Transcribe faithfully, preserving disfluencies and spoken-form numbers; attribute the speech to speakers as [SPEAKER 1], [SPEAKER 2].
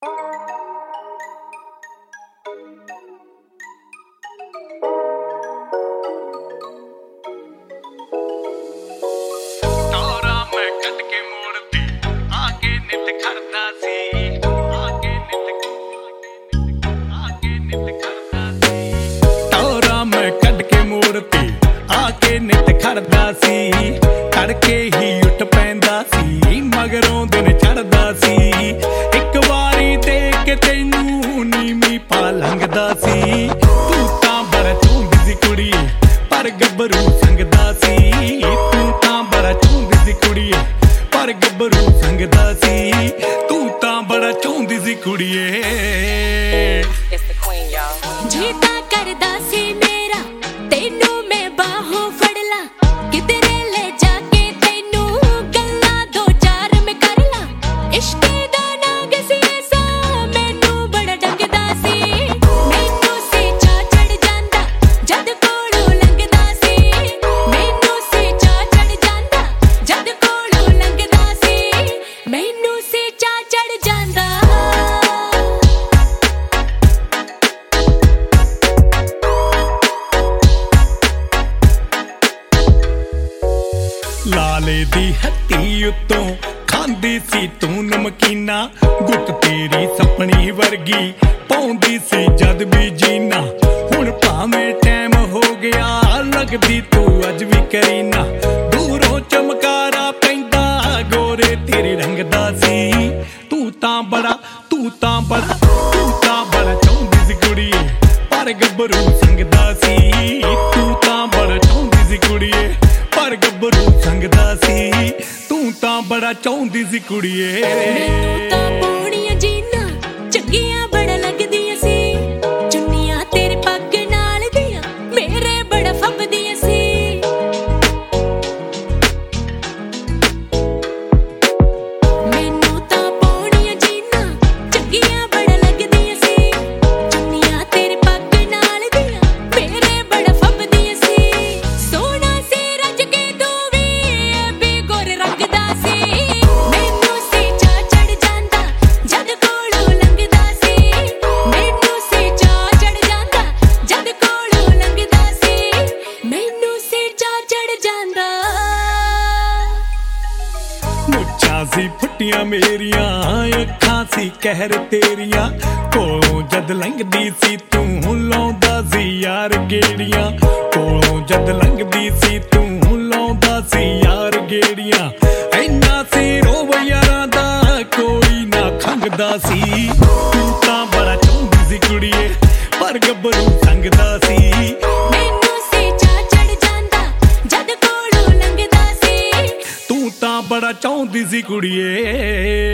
[SPEAKER 1] ਖੜਦਾ ਸੀ ਤੜਕੇ ਹੀ ਉੱਠ ਪੈਂਦਾ ਸੀ ਮਗਰੋਂ ਦਿਨ ਚੜਦਾ ਸੀ ਇੱਕ ਵਾਰੀ ਦੇਖ ਕੇ ਤੈਨੂੰ ਨੀਵੀਂ ਪਾ ਲੰਘਦਾ ਸੀ ਤੂੰ ਤਾਂ ਬੜਾ ਚੋਂਦੀ ਸੀ ਕੁੜੀ ਪਰ ਗੱਭਰੂ ਸੰਗਦਾ ਸੀ ਤੂੰ ਤਾਂ ਬੜਾ ਚੋਂਦੀ ਸੀ ਕੁੜੀ ਪਰ ਗੱਭਰੂ ਸੰਗਦਾ ਸੀ ਤੂੰ ਤਾਂ ਬੜਾ ਚੋਂਦੀ ਸੀ ਕੁੜੀਏ
[SPEAKER 2] ਜੀ ਤਾਂ ਕਰਦਾ ਸੀ ਮੇਰਾ ਤੈਨੂੰ ਮੈਂ ਬਾਹੋਂ ਫੜ ਲਾਂ ਕਿਧਰੇ ਲੈ ਜਾ ਕੇ ਤੈਨੂੰ ਗੱਲਾਂ ਦੋ ਚਾਰ ਮੈਂ ਕਰ ਲਾਂ ਇਸ਼ਕ ਦਾ ਨਾਗ ਸੀ ਐਸਾ ਮੈਨੂੰ ਬੜਾ ਡੰਗਦਾ ਸੀ ਮੈਨੂੰ ਸੀ ਚਾ ਚੜ ਜਾਂਦਾ ਜਦ ਕੋਲੋਂ ਲੰਘਦਾ ਸੀ ਮੈਨੂੰ ਸੀ ਚਾ ਚੜ ਜਾਂਦਾ ਜਦ ਕੋਲੋਂ ਲੰਘਦਾ ਸੀ ਮੈਨੂੰ ਸੀ ਚਾ ਚੜ ਜਾਂਦਾ
[SPEAKER 1] ਲਾਲੇ ਦੀ ਹੱਟੀ ਉੱਤੋਂ ਖਾਂਦੀ ਸੀ ਤੂੰ ਨਮਕੀਨਾ ਗੁੱਟ ਤੇਰੀ ਸਪਣੀ ਵਰਗੀ ਪਾਉਂਦੀ ਸੀ ਜਦ ਵੀ ਜੀਨਾ ਹੁਣ ਭਾਵੇਂ ਟਾਈਮ ਹੋ ਗਿਆ ਲੱਗਦੀ ਤੂੰ ਅੱਜ ਵੀ ਕਰੀਨਾ ਦੂਰੋਂ ਚਮਕਾਰਾ ਪੈਂਦਾ ਗੋਰੇ ਤੇਰੇ ਰੰਗ ਦਾ ਸੀ ਤੂੰ ਤਾਂ ਬੜਾ ਤੂੰ ਤਾਂ ਬੜਾ ਤੂੰ ਤਾਂ ਬੜਾ ਚਾਹੁੰਦੀ ਸੀ ਕੁੜੀਏ ਪਰ ਗੱਭਰੂ ਸੰਗਦਾ ਸੀ ਤੂੰ ਤਾਂ ਬੜਾ ਚਾਹੁੰਦੀ ਸੀ ਕੁੜੀਏ ਪਰ ਗੱਭਰੂ ਸੰਗਦਾ ਸੀ ਤੂੰ ਤਾਂ ਬੜਾ ਚਾਹੁੰਦੀ ਸੀ ਕੁੜੀਏ
[SPEAKER 2] ਮੈਨੂੰ ਤਾਂ ਪੌੜੀਆਂ ਜੀਨਾ ਚੰਗੀਆਂ ਬੜਾ ਲੱਗਦੀਆਂ ਸੀ ਚੁੰਨੀਆਂ ਤੇਰੇ ਪੱਗ ਨਾਲ ਦੀਆਂ ਮੇਰੇ ਬੜਾ ਫੱਬਦੀਆਂ ਸੀ ਮੈਨੂੰ ਤਾਂ ਪੌੜੀਆਂ ਜੀਨਾ ਚੰਗੀਆਂ ਬੜਾ ਲੱਗਦੀਆਂ ਸੀ ਚੁੰਨੀਆਂ ਤੇਰੇ ਪੱਗ ਨਾਲ ਦੀਆਂ ਮੇਰੇ ਬੜਾ ਫੱਬਦੀਆਂ ਸੀ ਸੋਹਣਾ ਸੀ ਰੱਜ ਕੇ ਤੂੰ ਵੀ ਇਹ ਵੀ ਗੋਰੇ ਰੰਗ ਦਾ ਸੀ ਮੈਨੂੰ ਸੀ ਚਾ ਚੜ ਜਾਂਦਾ ਜਦ ਕੋਲੋਂ ਲੰਘਦਾ ਸੀ ਮੈਨੂੰ ਸੀ ਚਾ ਚੜ ਜਾਂਦਾ ਜਦ ਕੋਲੋਂ ਲੰਘਦਾ ਸੀ ਮੈਨੂੰ ਸੀ ਚਾ ਚੜ ਜਾਂਦਾ
[SPEAKER 1] ਮੁੱਛਾਂ ਸੀ ਫੁੱਟੀਆਂ ਮੇਰੀਆਂ ਅੱਖਾਂ ਸੀ ਕਹਿਰ ਤੇਰੀਆਂ ਕੋਲੋਂ ਜਦ ਲੰਘਦੀ ਸੀ ਤੂੰ ਲਾਉਂਦਾ ਸੀ ਯਾਰ ਗੇੜੀਆਂ ਕੋਲੋਂ ਜਦ ਲੰਘਦੀ ਸੀ ਤੂੰ ਲਾਉਂਦਾ ਸੀ ਯਾਰ ਗੇੜੀਆਂ ਇੰਨਾ ਸੀ ਰੋਬ ਯਾਰਾਂ ਦਾ ਕੋਈ ਨਾ ਖੰਗਦਾ ਸੀ ਤੂੰ ਤਾਂ ਬੜਾ ਚਾਹੁੰਦੀ ਸੀ ਕੁੜੀਏ ਪਰ ਗੱਭਰੂ ਸੰਗਦਾ ਸੀ
[SPEAKER 2] ਮੈਨੂੰ ਸੀ ਚਾ ਚੜ ਜਾਂਦਾ ਜਦ ਕੋਲੋਂ ਲੰਘਦਾ ਸੀ
[SPEAKER 1] ਤੂੰ ਤਾਂ ਬੜਾ ਚਾਹੁੰਦੀ ਸੀ ਕੁੜੀਏ।